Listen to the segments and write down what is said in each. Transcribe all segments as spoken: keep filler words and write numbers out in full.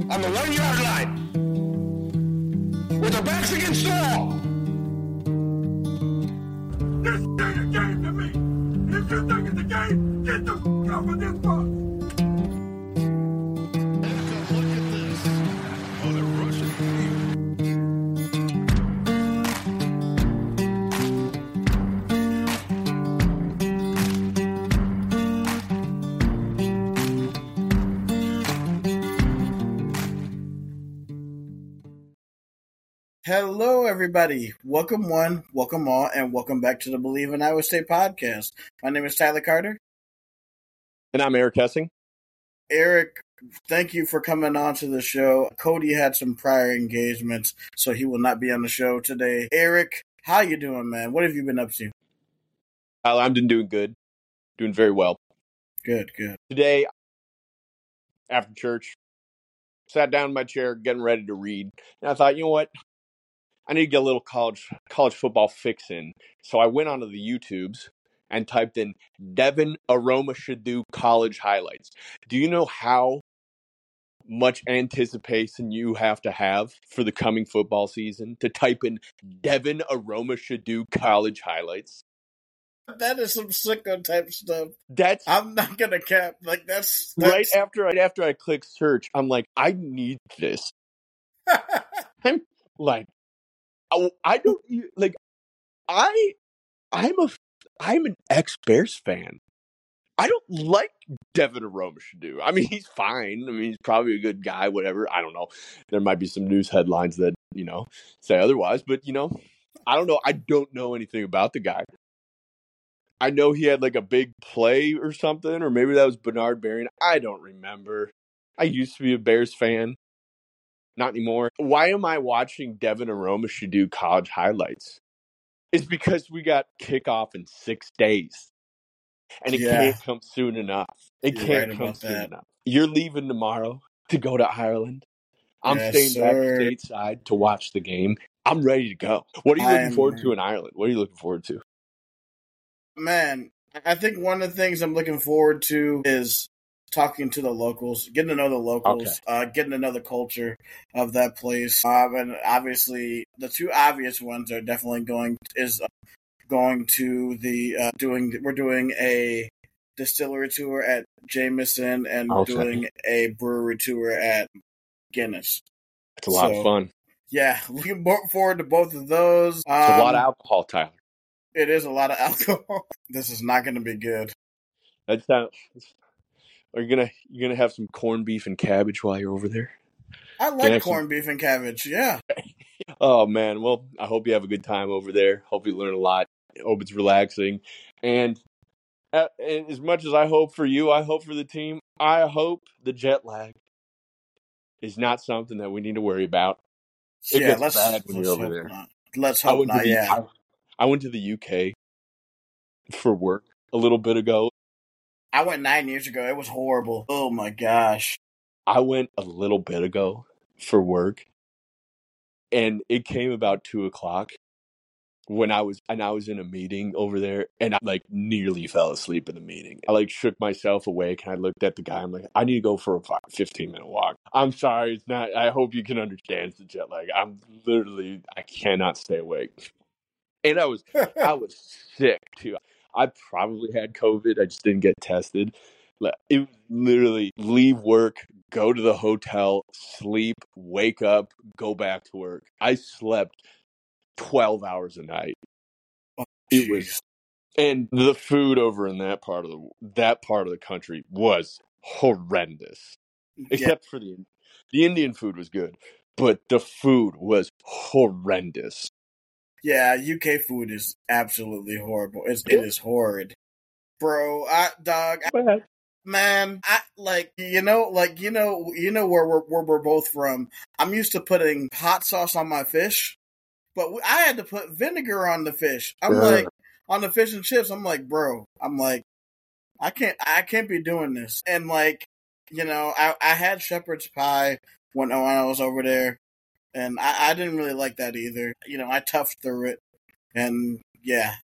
on the one-yard line with their backs against the wall. This ain't a game to me. If you think it's a game, get the f*** off of this box. Look at this. Oh, they're rushing the Hello, everybody. Welcome one, welcome all, and welcome back to the Believe in Iowa State podcast. My name is Tyler Carter. And I'm Eric Hessing. Eric, thank you for coming on to the show. Cody had some prior engagements, so he will not be on the show today. Eric, how you doing, man? What have you been up to? Tyler, I'm doing good. Doing very well. Good, good. Today, after church, sat down in my chair, getting ready to read. And I thought, you know what? I need to get a little college college football fix in. So I went onto the YouTubes and typed in Devin Aromashadu college highlights. Do you know how much anticipation you have to have for the coming football season to type in Devin Aromashadu college highlights? That is some sicko type stuff. That's I'm not gonna cap. Like that's, that's... right after right after I click search. I'm like, I need this. I'm like, I, I don't like. I I'm a I'm an ex-Bears fan. I don't like Devin Aromashadu. I mean, he's fine. I mean, he's probably a good guy. Whatever. I don't know. There might be some news headlines that you know say otherwise, but you know, I don't know. I don't know anything about the guy. I know he had like a big play or something, or maybe that was Bernard Berrian. I don't remember. I used to be a Bears fan. Not anymore. Why am I watching Devin Aromashadu college highlights? It's because we got kickoff in six days. And it Yeah. can't come soon enough. It You're can't right come about soon that. enough. You're leaving tomorrow to go to Ireland. I'm Yes, staying back sir. stateside to watch the game. I'm ready to go. What are you looking I'm- forward to in Ireland? What are you looking forward to? Man, I think one of the things I'm looking forward to is talking to the locals, getting to know the locals, Okay. uh, getting to know the culture of that place. Um, and obviously, the two obvious ones are definitely going is uh, going to the uh, doing. We're doing a distillery tour at Jameson and Okay. doing a brewery tour at Guinness. It's a lot So, of fun. Yeah, looking bo- forward to both of those. Um, It's a lot of alcohol, Tyler. It is a lot of alcohol. This is not going to be good. That's not, are you gonna you gonna have some corned beef and cabbage while you're over there? I Can I like have some- corned beef and cabbage. Yeah. Oh man, well, I hope you have a good time over there. Hope you learn a lot. Hope it's relaxing. And, uh, and as much as I hope for you, I hope for the team. I hope the jet lag is not something that we need to worry about. It yeah, gets let's, bad when let's you're over hope there. not. Let's I hope went to not. the Yeah. I, I went to the U K for work a little bit ago. I went nine years ago. It was horrible. Oh my gosh. I went a little bit ago for work, and it came about two o'clock when I was and I was in a meeting over there, and I like nearly fell asleep in the meeting. I like shook myself awake, and I looked at the guy. I'm like, I need to go for a fifteen minute walk. I'm sorry, it's not. I hope you can understand it's the jet lag. I'm literally, I cannot stay awake, and I was, I was sick too. I probably had COVID. I just didn't get tested. It was literally leave work, go to the hotel, sleep, wake up, go back to work. I slept twelve hours a night. Oh, It was, and the food over in that part of the that part of the country was horrendous. yeah. Except for the the Indian food was good, but the food was horrendous. Yeah, U K food is absolutely horrible. It's, it is horrid. Bro, I, dog, I, man, I, like, you know, like, you know, you know where we're, where we're both from. I'm used to putting hot sauce on my fish, but I had to put vinegar on the fish. I'm Sure. like, on the fish and chips, I'm like, bro, I'm like, I can't, I can't be doing this. And like, you know, I, I had shepherd's pie when, when I was over there, and I, I didn't really like that either. You know, I toughed through it, and yeah.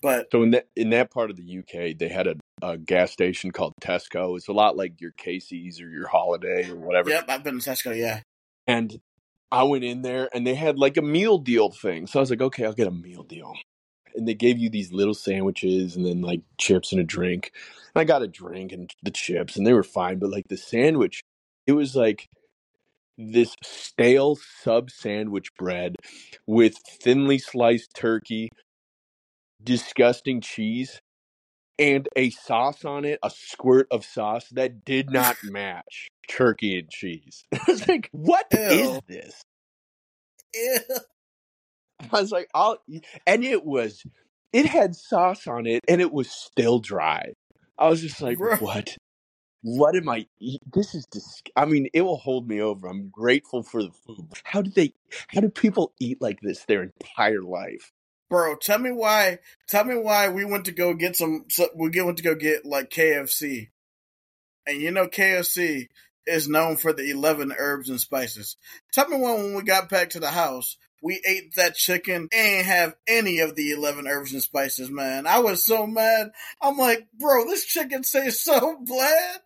But so in that in that part of the U K, they had a, a gas station called Tesco. It's a lot like your Casey's or your Holiday or whatever. Yep, I've been to Tesco, yeah. And I went in there and they had like a meal deal thing. So I was like, okay, I'll get a meal deal. And they gave you these little sandwiches and then like chips and a drink. And I got a drink and the chips and they were fine. But like the sandwich, it was like this stale sub sandwich bread with thinly sliced turkey, disgusting cheese, and a sauce on it, a squirt of sauce that did not match turkey and cheese. I was like, what Ew. is this? Ew. I was like, I'll eat. And it was, it had sauce on it and it was still dry. I was just like, Bro. what? What am I eating? This is dis- I mean, it will hold me over. I'm grateful for the food. How do they, how do people eat like this their entire life? Bro, tell me why, tell me why we went to go get some, so we went to go get like K F C. And you know K F C is known for the eleven herbs and spices. Tell me why when we got back to the house, we ate that chicken and have any of the eleven herbs and spices, man. I was so mad. I'm like, bro, this chicken tastes so bland.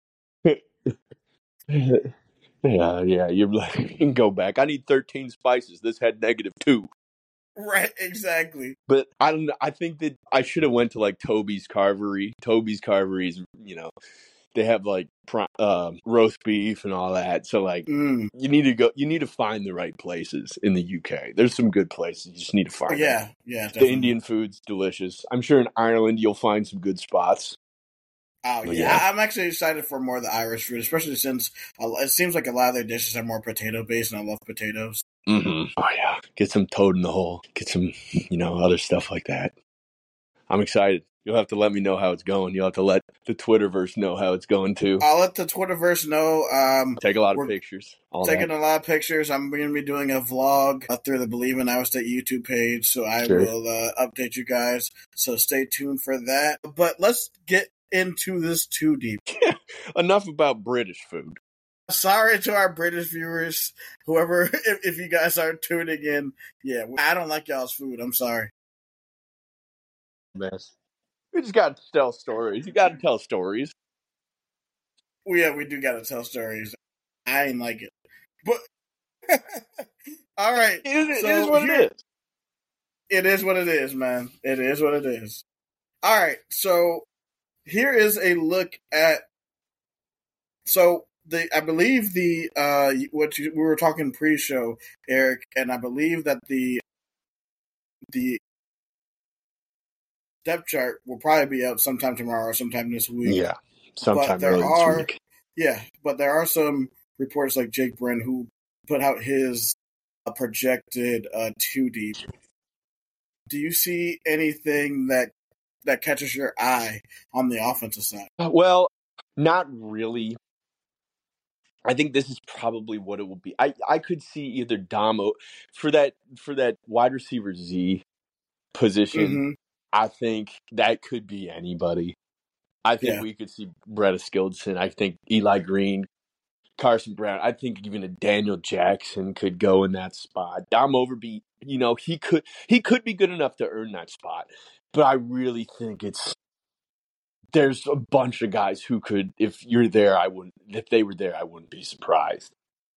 yeah, yeah. You're like, you can go back. I need thirteen spices. This had negative two. Right, exactly. But I don't know. I think that I should have went to like Toby's Carvery. Toby's Carvery is, you know, they have like uh, roast beef and all that. So like, mm. you need to go. You need to find the right places in the U K. There's some good places. You just need to find. Yeah, them. yeah. Definitely. The Indian food's delicious. I'm sure in Ireland you'll find some good spots. Oh yeah. yeah, I'm actually excited for more of the Irish food, especially since it seems like a lot of their dishes are more potato based, and I love potatoes. Mm-hmm. Oh yeah, get some toad in the hole. Get some, you know, other stuff like that. I'm excited. You'll have to let me know how it's going. You'll have to let the Twitterverse know how it's going too. I'll let the Twitterverse know. Um, Take a lot of pictures. All taking that. a lot of pictures. I'm going to be doing a vlog uh, through the Believe in Iowa State YouTube page, so I sure. will uh, update you guys. So stay tuned for that. But let's get into this too deep. Enough about British food. Sorry to our British viewers, whoever, if, if you guys are tuning in. Yeah, I don't like y'all's food. I'm sorry. Mess. We just got to tell stories. You got to tell stories. Well, yeah, we do got to tell stories. I ain't like it. But, all right. It is, so it is what here, it is. It is what it is, man. It is what it is. All right. So here is a look at, so the, I believe the, uh, what you, we were talking pre-show, Eric, and I believe that the, the, depth chart will probably be out sometime tomorrow or sometime this week. Yeah, sometime but there early are, this week. Yeah, but there are some reports like Jake Brin who put out his uh, projected uh, two deep. Do you see anything that that catches your eye on the offensive side? Well, not really. I think this is probably what it will be. I, I could see either Damo for that for that wide receiver Z position. Mm-hmm. I think that could be anybody. I think yeah. we could see Brett Skildson. I think Eli Green, Carson Brown. I think even a Daniel Jackson could go in that spot. Dom Overby, you know, he could he could be good enough to earn that spot. But I really think it's there's a bunch of guys who could, if you're there, I wouldn't. If they were there, I wouldn't be surprised.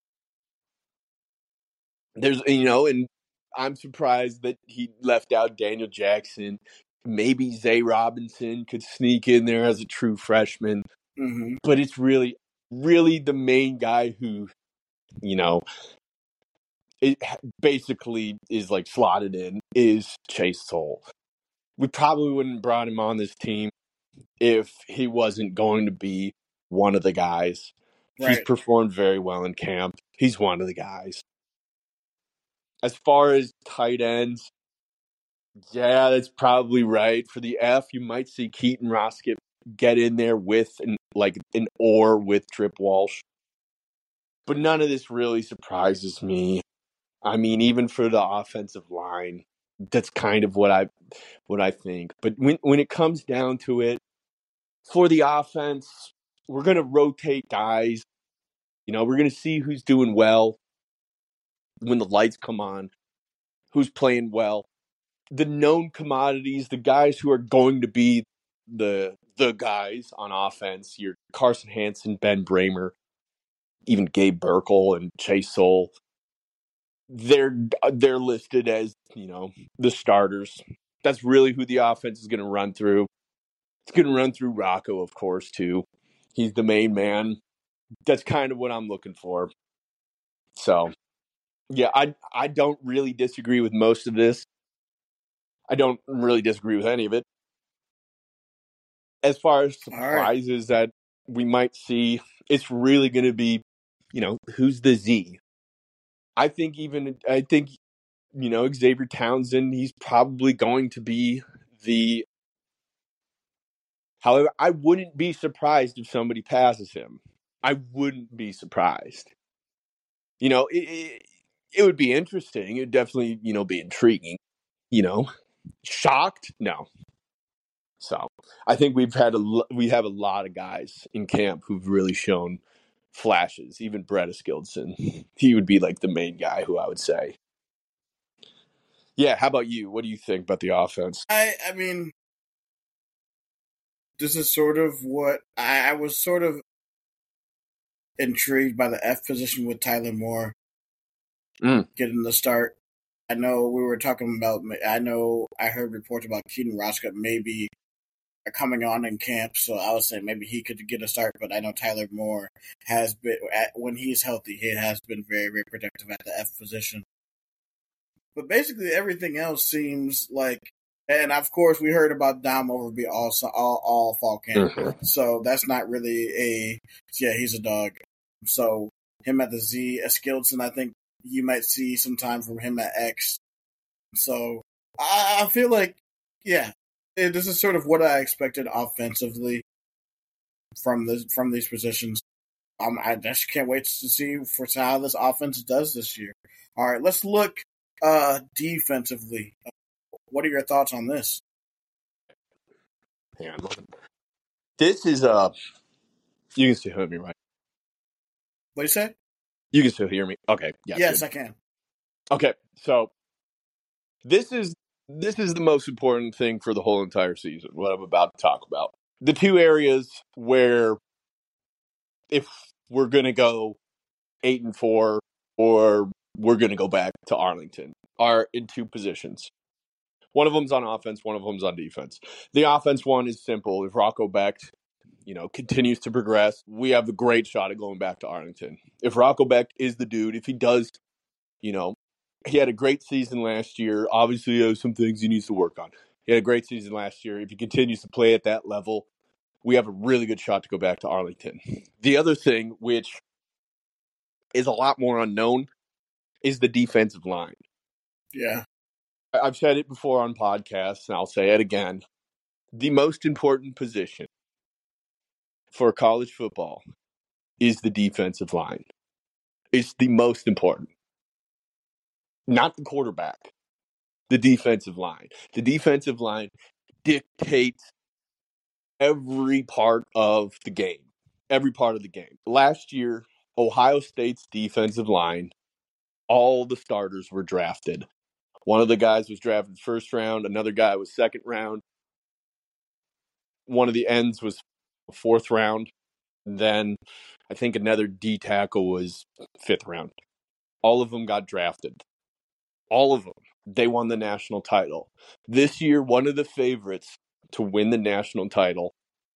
There's, you know, and I'm surprised that he left out Daniel Jackson. Maybe Zay Robinson could sneak in there as a true freshman. Mm-hmm. But it's really, really the main guy who, you know, it basically is like slotted in is Chase Soul. We probably wouldn't have brought him on this team if he wasn't going to be one of the guys. Right. He's performed very well in camp. He's one of the guys. As far as tight ends, yeah, that's probably right. For the F, you might see Keaton Roskett get in there with an, like an or with Trip Walsh. But none of this really surprises me. I mean, even for the offensive line, that's kind of what I what I think. But when when it comes down to it, for the offense, we're going to rotate guys. You know, we're going to see who's doing well when the lights come on, who's playing well. the known commodities, the guys who are going to be the the guys on offense, your Carson Hansen, Ben Bramer, even Gabe Burkle and Chase Soul, they're they're listed as, you know, the starters. That's really who the offense is going to run through. It's going to run through Rocco, of course, too. He's the main man. That's kind of what I'm looking for. So, yeah, I I don't really disagree with most of this. I don't really disagree with any of it. As far as surprises right. that we might see, it's really going to be, you know, who's the Z? I think even, I think, you know, Xavier Townsend, he's probably going to be the, however, I wouldn't be surprised if somebody passes him. I wouldn't be surprised. You know, it, it, it would be interesting. It would definitely, you know, be intriguing. You know, shocked? No. So I think we've had a we have a lot of guys in camp who've really shown flashes. Even Brett Eskildson, he would be like the main guy who I would say. Yeah, how about you? What do you think about the offense? I I mean, this is sort of what I, I was sort of intrigued by the F position with Tyler Moore mm. getting the start. I know we were talking about. I know I heard reports about Keaton Roscutt maybe coming on in camp, so I was saying maybe he could get a start. But I know Tyler Moore has been, when he's healthy, he has been very, very productive at the F position. But basically, everything else seems like, and of course, we heard about Dom Overby all all, all fall camp, mm-hmm. so that's not really a yeah. He's a dog. So him at the Z, Eskildson, I think you might see some time from him at X. So I, I feel like, yeah. This is sort of what I expected offensively from the from these positions. Um, I just can't wait to see for how this offense does this year. All right, let's look uh, defensively. What are your thoughts on this? Hang on. This is uh, you can still hear me, right? What do you say? You can still hear me. Okay. Yeah. Yes, good. I can. Okay, so this is. This is the most important thing for the whole entire season, what I'm about to talk about. The two areas where if we're going to go eight and four or we're going to go back to Arlington are in two positions. One of them's on offense, one of them's on defense. The offense one is simple. If Rocco Becht, you know, continues to progress, we have a great shot at going back to Arlington. If Rocco Becht is the dude, if he does, you know, he had a great season last year. Obviously, he has some things he needs to work on. He had a great season last year. If he continues to play at that level, we have a really good shot to go back to Arlington. The other thing, which is a lot more unknown, is the defensive line. Yeah. I've said it before on podcasts, and I'll say it again. The most important position for college football is the defensive line. It's the most important. Not the quarterback. The defensive line. The defensive line dictates every part of the game. Every part of the game. Last year, Ohio State's defensive line, all the starters were drafted. One of the guys was drafted first round. Another guy was second round. One of the ends was fourth round. Then I think another D tackle was fifth round. All of them got drafted. All of them. They won the national title. This year, one of the favorites to win the national title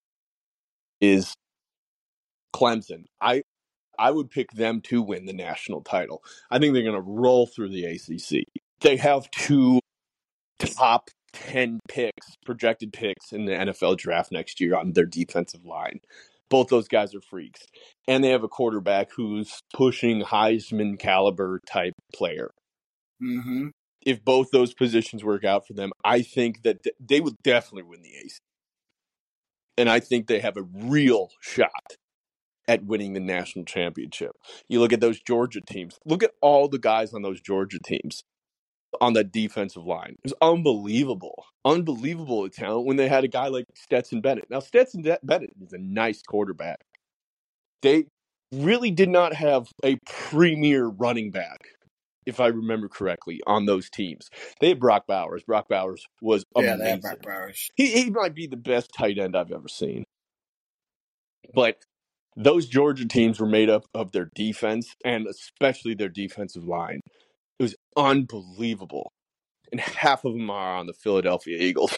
is Clemson. I I would pick them to win the national title. I think they're going to roll through the A C C. They have two top ten picks, projected picks in the N F L draft next year on their defensive line. Both those guys are freaks. And they have a quarterback who's pushing Heisman caliber type player. Mm-hmm. If both those positions work out for them, I think that th- they would definitely win the A C C. And I think they have a real shot at winning the national championship. You look at those Georgia teams. Look at all the guys on those Georgia teams on the defensive line. It was unbelievable. Unbelievable talent when they had a guy like Stetson Bennett. Now, Stetson Bennett is a nice quarterback. They really did not have a premier running back if I remember correctly, on those teams. They had Brock Bowers. Brock Bowers was Yeah, amazing. they had Brock Bowers. He, he might be the best tight end I've ever seen. But those Georgia teams were made up of their defense, and especially their defensive line. It was unbelievable. And half of them are on the Philadelphia Eagles.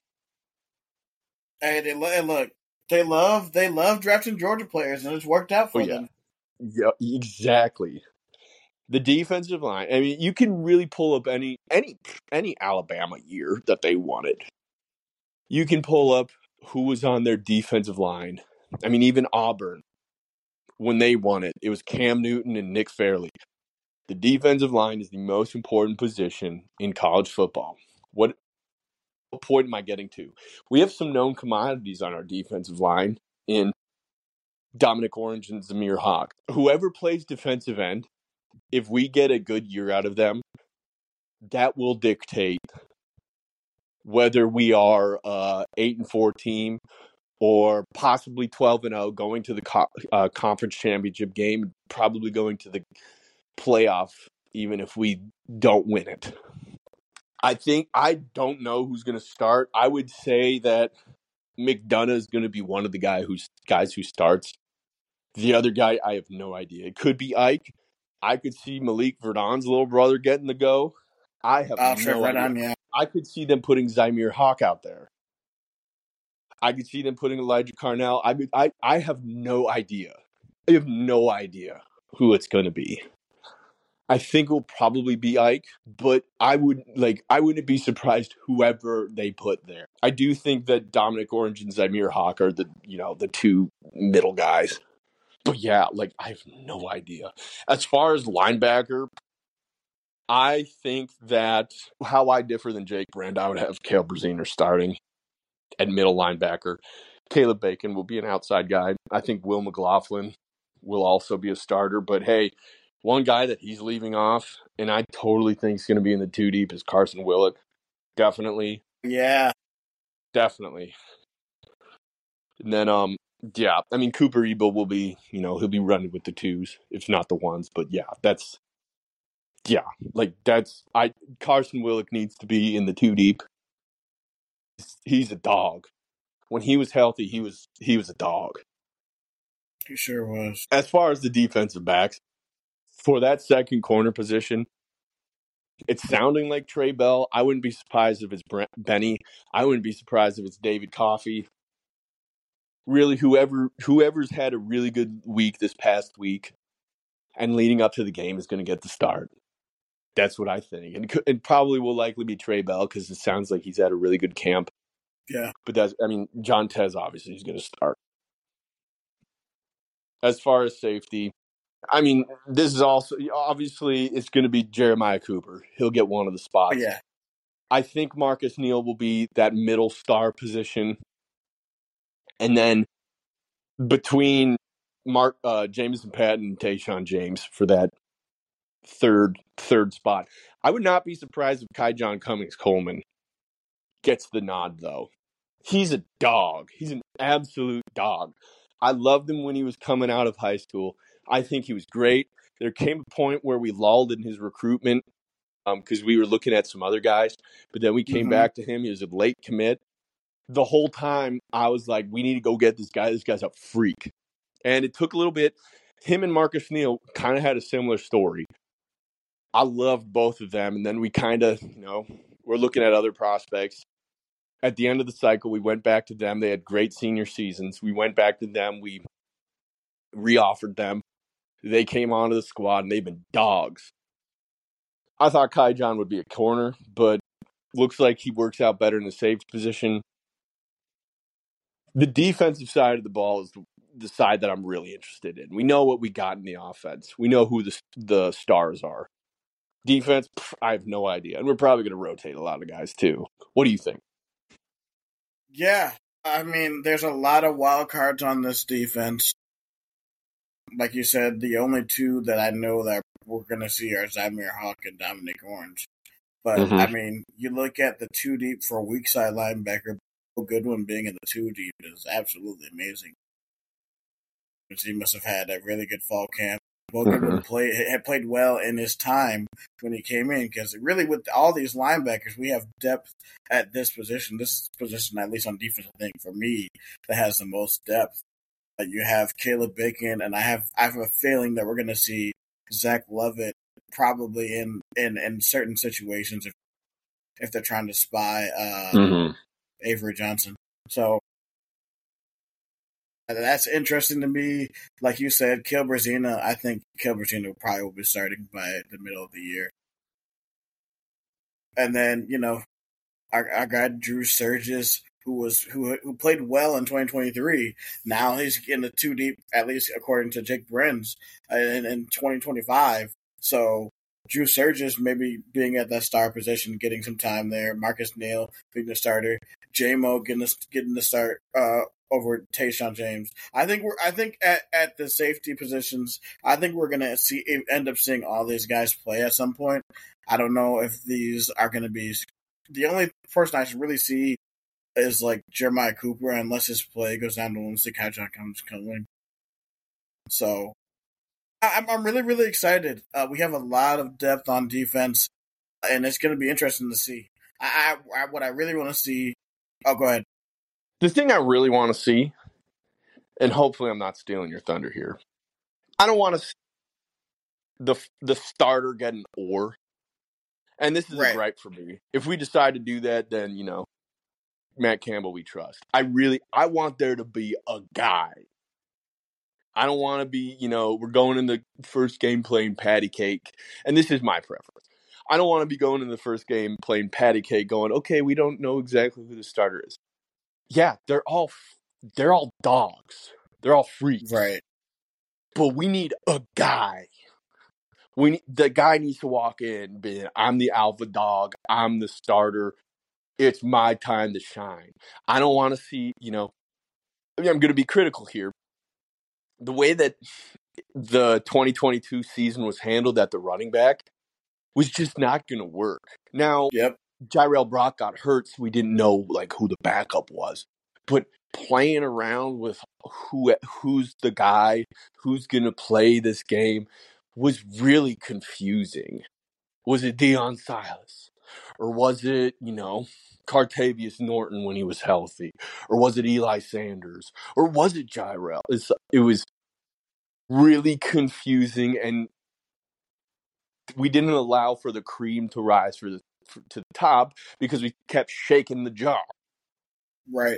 Hey, they look, look they love they love drafting Georgia players, and it's worked out for oh, yeah. them. Yeah, exactly. The defensive line. I mean, you can really pull up any any any Alabama year that they won it. You can pull up who was on their defensive line. I mean, even Auburn, when they won it, it was Cam Newton and Nick Fairley. The defensive line is the most important position in college football. What, what point am I getting to? We have some known commodities on our defensive line in Dominic Orange and Zamir Hawk. Whoever plays defensive end, if we get a good year out of them, that will dictate whether we are a eight and four team or possibly twelve and oh, going to the co- uh, conference championship game, probably going to the playoff, even if we don't win it. I think I don't know who's going to start. I would say that McDonough is going to be one of the guy who's guys who starts. The other guy, I have no idea. It could be Ike. I could see Malik Verdon's little brother getting the go. I have Oh, no sure, right idea. on, yeah. I could see them putting Zamir Hawk out there. I could see them putting Elijah Carnell. I mean, I, I have no idea. I have no idea who it's going to be. I think it'll probably be Ike, but I would like I wouldn't be surprised whoever they put there. I do think that Dominic Orange and Zamir Hawk are the you know the two middle guys. But yeah, like I have no idea. As far as linebacker, I think that how I differ than Jake Brand, I would have Cale Braziner starting at middle linebacker. Caleb Bacon will be an outside guy. I think Will McLaughlin will also be a starter. But hey, one guy that he's leaving off, and I totally think is going to be in the two deep, is Carson Willick. Definitely. Yeah. Definitely. And then, um, yeah, I mean, Cooper Ebel will be, you know, he'll be running with the twos, if not the ones. But yeah, that's, yeah, like that's, I, Carson Willick needs to be in the two deep. He's a dog. When he was healthy, he was he was a dog. He sure was. As far as the defensive backs, for that second corner position, it's sounding like Trey Bell. I wouldn't be surprised if it's Brent Benny. I wouldn't be surprised if it's David Coffey. Really, whoever whoever's had a really good week this past week and leading up to the game is going to get the start. That's what I think. And it probably will likely be Trey Bell because it sounds like he's had a really good camp. Yeah. But that's, I mean, John Tez obviously is going to start. As far as safety, I mean, this is also, obviously, it's going to be Jeremiah Cooper. He'll get one of the spots. Oh, yeah. I think Marcus Neal will be that middle star position. And then between Mark, uh, Jameson Patton and Tayshaun James for that third third spot. I would not be surprised if Kai John Cummings Coleman gets the nod, though. He's a dog. He's an absolute dog. I loved him when he was coming out of high school. I think he was great. There came a point where we lulled in his recruitment because um, we were looking at some other guys, but then we came mm-hmm. back to him. He was a late commit. The whole time, I was like, we need to go get this guy. This guy's a freak. And it took a little bit. Him and Marcus Neal kind of had a similar story. I loved both of them. And then we kind of, you know, we're looking at other prospects. At the end of the cycle, we went back to them. They had great senior seasons. We went back to them. We re-offered them. They came onto the squad, and they've been dogs. I thought Kai John would be a corner, but looks like he works out better in the safety position. The defensive side of the ball is the side that I'm really interested in. We know what we got in the offense. We know who the the stars are. Defense, pff, I have no idea. And we're probably going to rotate a lot of guys, too. What do you think? Yeah. I mean, there's a lot of wild cards on this defense. Like you said, the only two that I know that we're going to see are Zamir Hawk and Dominic Orange. But, mm-hmm. I mean, you look at the two deep for a weak side linebacker, Goodwin being in the two deep is absolutely amazing. He must have had a really good fall camp. Bo Goodwin mm-hmm. played had played well in his time when he came in, because really with all these linebackers, we have depth at this position. This position, at least on defense, I think for me, that has the most depth. Uh, you have Caleb Bacon, and I have I have a feeling that we're going to see Zach Lovett probably in, in, in certain situations if if they're trying to spy uh, mm-hmm. Avery Johnson. So that's interesting to me. Like you said, Kilberzina, I think Kilberzina probably will be starting by the middle of the year. And then, you know, our, our guy Drew Sturgis, who was who who played well in twenty twenty-three, now he's in the two deep, at least according to Jake Brenz, uh, in, in twenty twenty-five. So Drew Sturgis maybe being at that star position, getting some time there. Marcus Neal being the starter. J-Mo getting the, getting the start uh, over Tayshaun James. I think we're. I think at, at the safety positions, I think we're gonna see end up seeing all these guys play at some point. I don't know if these are gonna be. The only person I should really see is like Jeremiah Cooper, unless his play goes down to once the catch comes coming. So I'm I'm really really excited. Uh, we have a lot of depth on defense, and it's going to be interesting to see. I, I what I really want to see. Oh, go ahead. The thing I really want to see, and hopefully I'm not stealing your thunder here, I don't want to see the the starter get an or. And this is right. a gripe for me. If we decide to do that, then, you know, Matt Campbell we trust. I really, I want there to be a guy. I don't want to be, you know, we're going in the first game playing patty cake. And this is my preference. I don't want to be going in the first game playing patty cake going, okay, we don't know exactly who the starter is. Yeah, they're all, they're all dogs. They're all freaks. Right. But we need a guy. We the guy needs to walk in, being, I'm the alpha dog, I'm the starter, it's my time to shine. I don't want to see, you know, I mean, I'm going to be critical here. The way that the twenty twenty-two season was handled at the running back was just not going to work. Now, yep. Jirel Brock got hurt, so we didn't know like who the backup was. But playing around with who who's the guy, who's going to play this game, was really confusing. Was it Deion Silas? Or was it, you know, Cartavius Norton when he was healthy? Or was it Eli Sanders? Or was it Jirel? It's, it was really confusing, and we didn't allow for the cream to rise for the for, to the top because we kept shaking the jar. Right.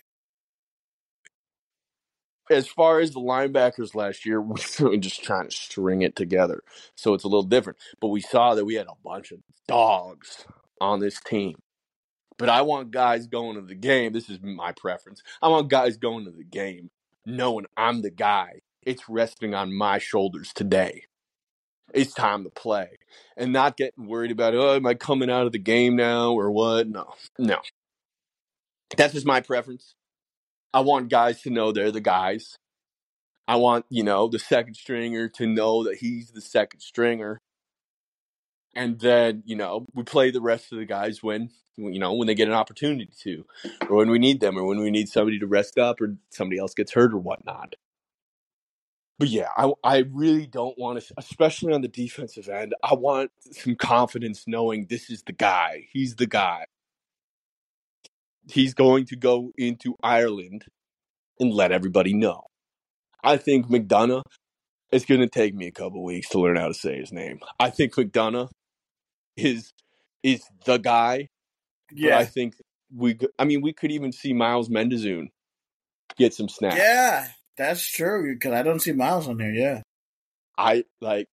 As far as the linebackers last year, we were just trying to string it together. So it's a little different. But we saw that we had a bunch of dogs on this team. But I want guys going to the game. This is my preference. I want guys going to the game knowing I'm the guy. It's resting on my shoulders today. It's time to play. And not getting worried about, oh, am I coming out of the game now or what? No. No. That's just my preference. I want guys to know they're the guys. I want, you know, the second stringer to know that he's the second stringer. And then, you know, we play the rest of the guys when, you know, when they get an opportunity to, or when we need them, or when we need somebody to rest up, or somebody else gets hurt or whatnot. But yeah, I, I really don't want to, especially on the defensive end, I want some confidence knowing this is the guy. He's the guy. He's going to go into Ireland and let everybody know. I think McDonough, it's going to take me a couple weeks to learn how to say his name. I think McDonough is is the guy. Yeah. But I think we I mean, we could even see Miles Mendezoon get some snaps. Yeah, that's true, because I don't see Miles on here, yeah. I, like,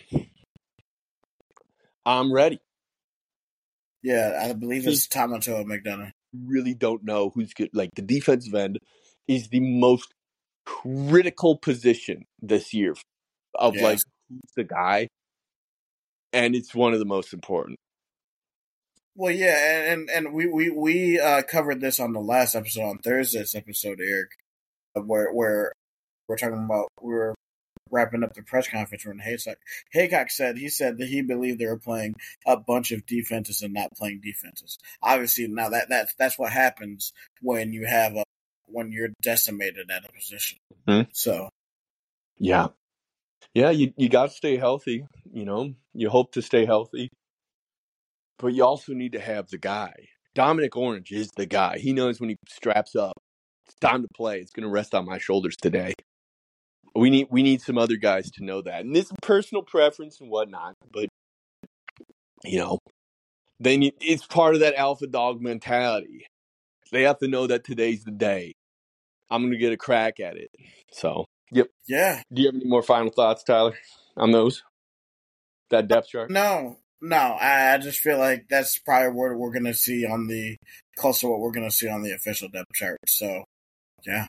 I'm ready. Yeah, I believe it's Tamatoa McDonough. Really don't know who's good. Like, the defensive end is the most critical position this year of yeah. like who's the guy, and it's one of the most important. Well, yeah, and and we we we uh, covered this on the last episode, on Thursday's episode, Eric, where where we're talking about we were wrapping up the press conference when Haycock Haycock said he said that he believed they were playing a bunch of defenses and not playing defenses. Obviously, now that that's that's what happens when you have a when you're decimated at a position. Mm-hmm. So, yeah. Yeah, you, you got to stay healthy. You know, you hope to stay healthy. But you also need to have the guy. Dominic Orange is the guy. He knows when he straps up, it's time to play. It's going to rest on my shoulders today. We need we need some other guys to know that. And this is personal preference and whatnot. But, you know, then you, it's part of that alpha dog mentality. They have to know that today's the day. I'm going to get a crack at it. So, yep. Yeah. Do you have any more final thoughts, Tyler, on those? That depth chart? No. No, I, I just feel like that's probably what we're going to see on the close to what we're going to see on the official depth chart. So, yeah.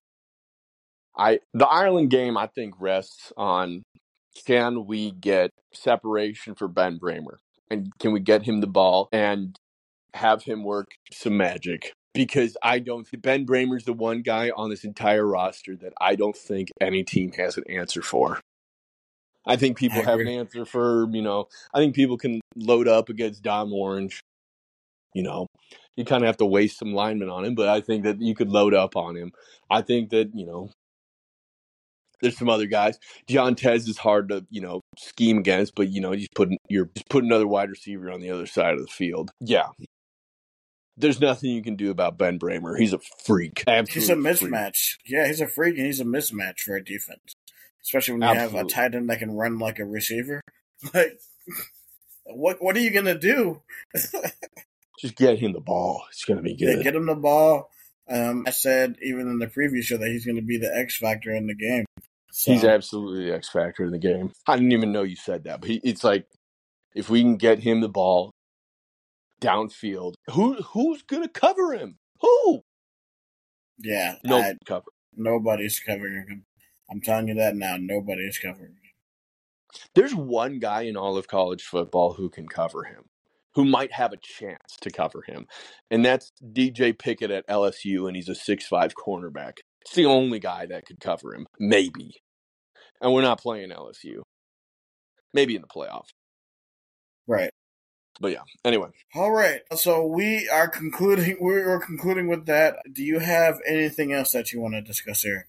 I the Ireland game, I think, rests on can we get separation for Ben Bramer? And can we get him the ball and have him work some magic? Because I don't think Ben Bramer's the one guy on this entire roster that I don't think any team has an answer for. I think people I have an agree. answer for, you know, I think people can load up against Dom Orange. You know, you kind of have to waste some linemen on him, but I think that you could load up on him. I think that, you know, there's some other guys. John Tez is hard to, you know, scheme against, but, you know, you just put, you're just put another wide receiver on the other side of the field. Yeah. There's nothing you can do about Ben Bramer. He's a freak. Absolute he's a mismatch. Freak. Yeah, he's a freak, and he's a mismatch for a defense. Especially when you Absolutely. have a tight end that can run like a receiver. Like, what what are you going to do? Just get him the ball. It's going to be good. Yeah, get him the ball. Um, I said even in the preview show that he's going to be the X factor in the game. So. He's absolutely the X factor in the game. I didn't even know you said that, but he, it's like if we can get him the ball downfield, who who's going to cover him? Who? Yeah, no I, cover. Nobody's covering him. I'm telling you that now. Nobody's covering him. There's one guy in all of college football who can cover him, who might have a chance to cover him, and that's D J Pickett at L S U, and he's a six five cornerback. It's the only guy that could cover him, maybe. And we're not playing L S U. Maybe in the playoff. Right. But yeah, anyway. All right. So we are concluding we're concluding with that. Do you have anything else that you want to discuss here?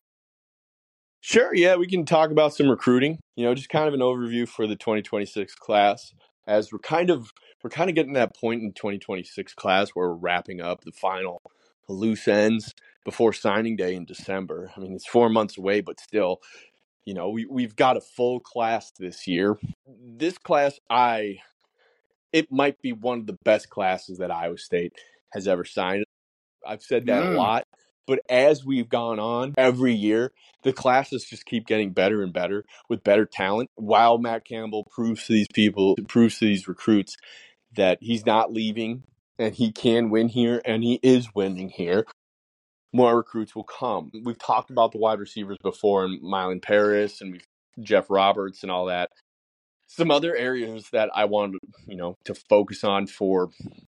Sure, yeah, we can talk about some recruiting. You know, just kind of an overview for the twenty twenty-six class, as we're kind of we're kind of getting to that point in the twenty twenty-six class where we're wrapping up the final loose ends before signing day in December. I mean, it's four months away, but still, you know, we we've got a full class this year. This class, I it might be one of the best classes that Iowa State has ever signed. I've said that mm. a lot. But as we've gone on every year, the classes just keep getting better and better with better talent. While Matt Campbell proves to these people, proves to these recruits that he's not leaving and he can win here and he is winning here, more recruits will come. We've talked about the wide receivers before, and Mylan Paris and we've, Jeff Roberts and all that. Some other areas that I wanted, you know, to focus on for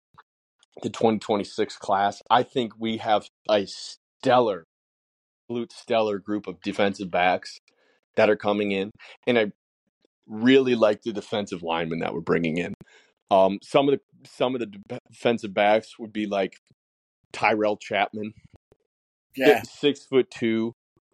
the twenty twenty-six class, I think we have a stellar, absolute stellar group of defensive backs that are coming in, and I really like the defensive linemen that we're bringing in. Um, some of the some of the defensive backs would be like Tyrell Chapman, yeah, six foot two,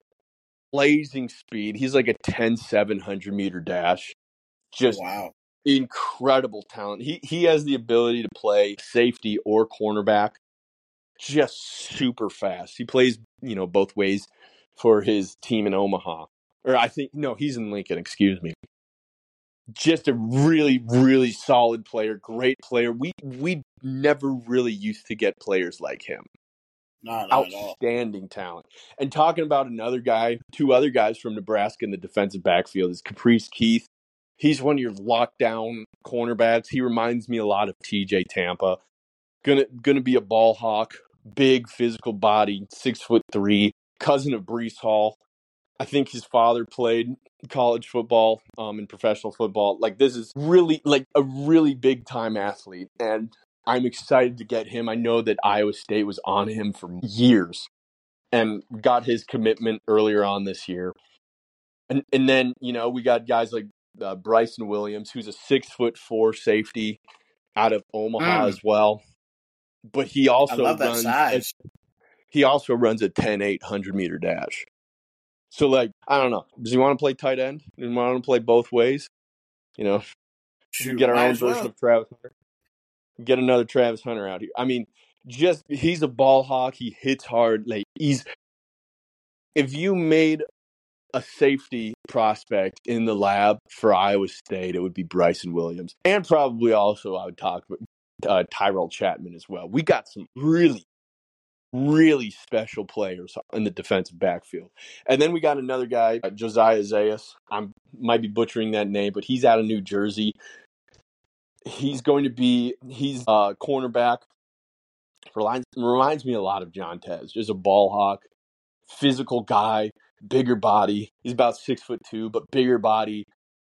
blazing speed. He's like a ten seven hundred meter dash, just wow. Incredible talent. He he has the ability to play safety or cornerback. Just super fast. He plays, you know, both ways for his team in Omaha. Or I think, no, he's in Lincoln, excuse me. Just a really, really solid player, great player. We we never really used to get players like him. Not, not Outstanding talent. And talking about another guy, two other guys from Nebraska in the defensive backfield is Caprice Keith. He's one of your lockdown cornerbacks. He reminds me a lot of T J Tampa. Gonna gonna be a ball hawk, big physical body, six foot three, cousin of Breece Hall. I think his father played college football, um, and professional football. Like this is really like a really big time athlete, and I'm excited to get him. I know that Iowa State was on him for years, and got his commitment earlier on this year. And and then you know we got guys like uh, Bryson Williams, who's a six foot four safety out of Omaha mm. as well. But he also I love that runs size. A, he also runs a ten eight hundred meter dash. So, like, I don't know. Does he want to play tight end? Does he want to play both ways? You know, Shoot, we get our might own as version well. of Travis Hunter. Get another Travis Hunter out here. I mean, just he's a ball hawk. He hits hard. Like he's if you made a safety prospect in the lab for Iowa State, it would be Bryson Williams, and probably also I would talk about uh, Tyrell Chapman as well. We got some really, really special players in the defensive backfield, and then we got another guy, uh, Josiah Zayas. I might be butchering that name, but he's out of New Jersey. He's going to be he's a cornerback. Reminds, reminds me a lot of John Tez. Just a ball hawk, physical guy, bigger body. He's about six foot two, but bigger body,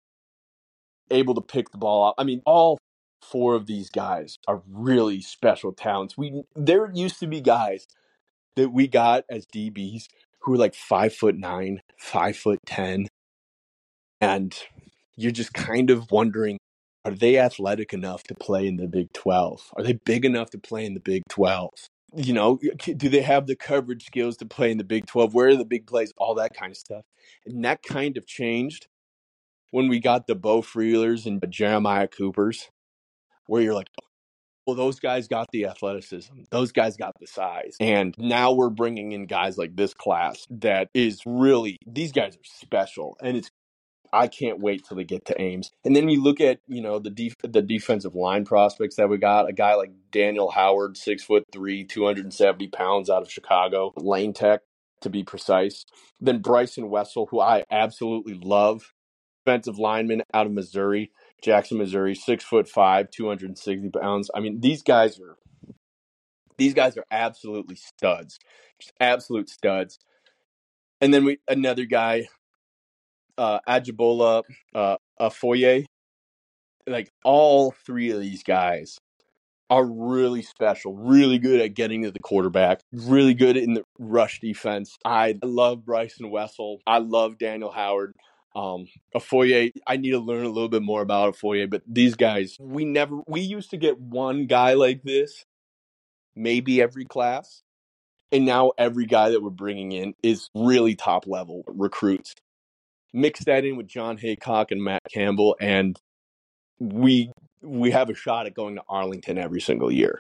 able to pick the ball up. I mean, all four of these guys are really special talents. We there used to be guys that we got as D Bs who were like five foot nine, five foot ten, and you're just kind of wondering, are they athletic enough to play in the Big twelve? Are they big enough to play in the Big twelve? You know, do they have the coverage skills to play in the Big twelve? Where are the big plays? All that kind of stuff. And that kind of changed when we got the Bo Freelers and Jeremiah Coopers, where you're like, well, those guys got the athleticism. Those guys got the size. And now we're bringing in guys like this class that is really, these guys are special. And it's I can't wait till they get to Ames. And then you look at, you know, the def- the defensive line prospects that we got. A guy like Daniel Howard, six foot three, two hundred seventy pounds out of Chicago, Lane Tech to be precise. Then Bryson Wessel, who I absolutely love, defensive lineman out of Missouri, Jackson, Missouri, six foot five, two hundred sixty pounds. I mean, these guys are these guys are absolutely studs, just absolute studs. And then we another guy. Uh, Ajibola, uh, Afoye, like all three of these guys are really special, really good at getting to the quarterback, really good in the rush defense. I love Bryson Wessel. I love Daniel Howard. Um, Afoye, I need to learn a little bit more about Afoye, but these guys, we never, we used to get one guy like this, maybe every class. And now every guy that we're bringing in is really top level recruits. Mix that in with John Haycock and Matt Campbell, and we we have a shot at going to Arlington every single year.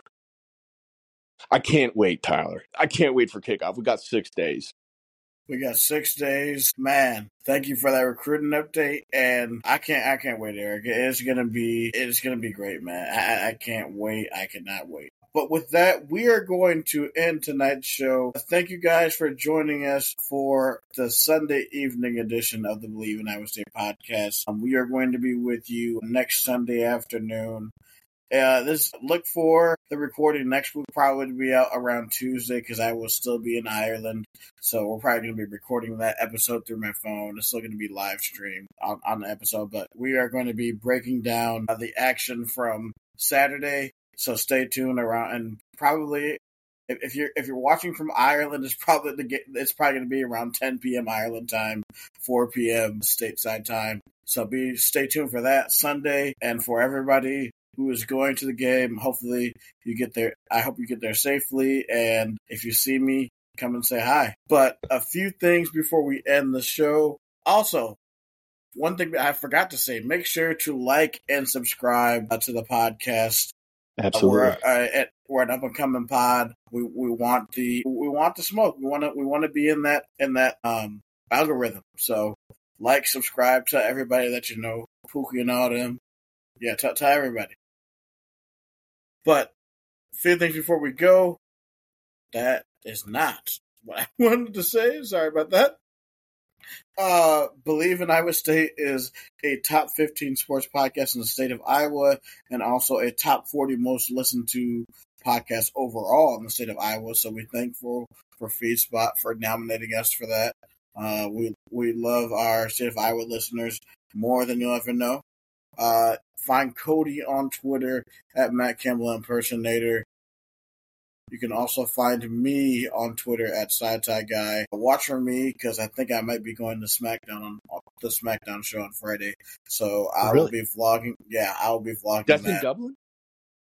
I can't wait, Tyler. I can't wait for kickoff. We got six days. We got six days. Man, thank you for that recruiting update. And I can't I can't wait, Eric. It's gonna be it's gonna be great, man. I, I can't wait. I cannot wait. But with that, we are going to end tonight's show. Thank you guys for joining us for the Sunday evening edition of the Believe in Iowa State podcast. Um, we are going to be with you next Sunday afternoon. Uh, this look for the recording next week, probably to be out around Tuesday because I will still be in Ireland. So we're probably going to be recording that episode through my phone. It's still going to be live streamed on, on the episode, but we are going to be breaking down uh, the action from Saturday. So stay tuned around, and probably if, if you're if you're watching from Ireland, it's probably the get, it's probably going to be around ten p.m. Ireland time, four p.m. stateside time. So be stay tuned for that Sunday, and for everybody who is going to the game, hopefully you get there. I hope you get there safely, and if you see me, come and say hi. But a few things before we end the show. Also, one thing that I forgot to say: make sure to like and subscribe to the podcast. Absolutely, uh, we're, uh, at, we're an up and coming pod. We we want the we want the smoke. We want to we want to be in that in that um algorithm. So like, subscribe to everybody that you know, Pookie and all them. Yeah, tell tell everybody. But a few things before we go. That is not what I wanted to say. Sorry about that. Uh, Believe in Iowa State is a top fifteen sports podcast in the state of Iowa, and also a top forty most listened to podcast overall in the state of Iowa. So we're thankful for FeedSpot for nominating us for that. Uh, we we love our state of Iowa listeners more than you'll ever know. Uh, find Cody on Twitter at Matt Campbell Impersonator. You can also find me on Twitter at SideTie Guy. Watch for me because I think I might be going to SmackDown on the SmackDown show on Friday. So I really? will be vlogging. Yeah, I will be vlogging That's that. in Dublin?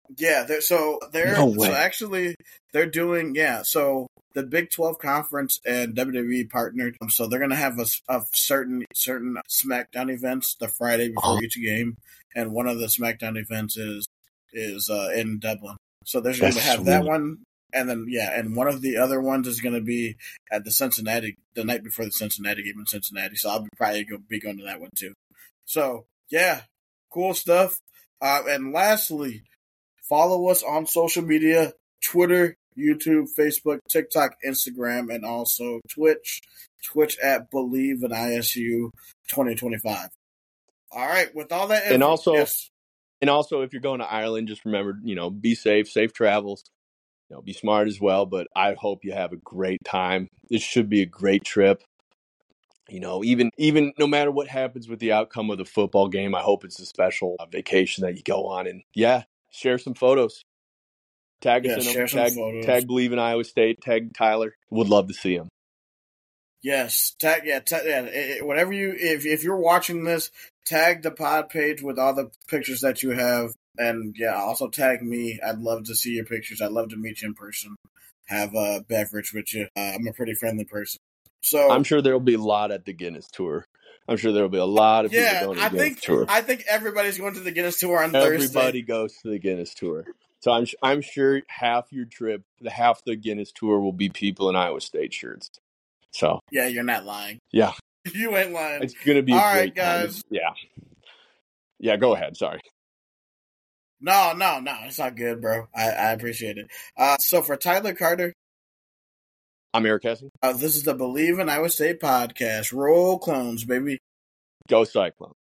Yeah, they're, so they're No way. so actually they're doing yeah. So the Big twelve conference and W W E partnered, so they're gonna have a, a certain certain SmackDown events the Friday before Oh. each game, and one of the SmackDown events is is uh, in Dublin. So they're That's gonna have sweet. that one, and then yeah, and one of the other ones is gonna be at the Cincinnati the night before the Cincinnati game in Cincinnati. So I'll be probably go, be going to that one too. So yeah, cool stuff. Uh, and lastly, follow us on social media: Twitter, YouTube, Facebook, TikTok, Instagram, and also Twitch. Twitch at Believe in I S U twenty twenty-five. All right, with all that, And also, yes. and also, if you're going to Ireland, just remember, you know, be safe, safe travels. You know, be smart as well. But I hope you have a great time. This should be a great trip. You know, even even no matter what happens with the outcome of the football game, I hope it's a special uh, vacation that you go on. And yeah, share some photos. Tag us Yeah, in share them. some Tag, photos. tag Believe in Iowa State. Tag Tyler. Would love to see him. Yes, tag yeah, tag, yeah. It, it, whatever you, if if you're watching this, tag the pod page with all the pictures that you have, and yeah, also tag me. I'd love to see your pictures. I'd love to meet you in person. Have a beverage with you. Uh, I'm a pretty friendly person, so I'm sure there'll be a lot at the Guinness tour. I'm sure there'll be a lot of yeah, people going to the I Guinness think tour. I think everybody's going to the Guinness tour on Everybody Thursday. goes to the Guinness tour. So I'm I'm sure half your trip, the half the Guinness tour will be people in Iowa State shirts. So Yeah, you're not lying. yeah, You ain't lying. it's gonna be All a right, great time. guys. Yeah, yeah. Go ahead. Sorry. No, no, no. It's not good, bro. I, I appreciate it. Uh, so for Tyler Carter, I'm Eric Hessing. uh, this is the Believe in Iowa State podcast. Roll clones, baby. Go Cyclones.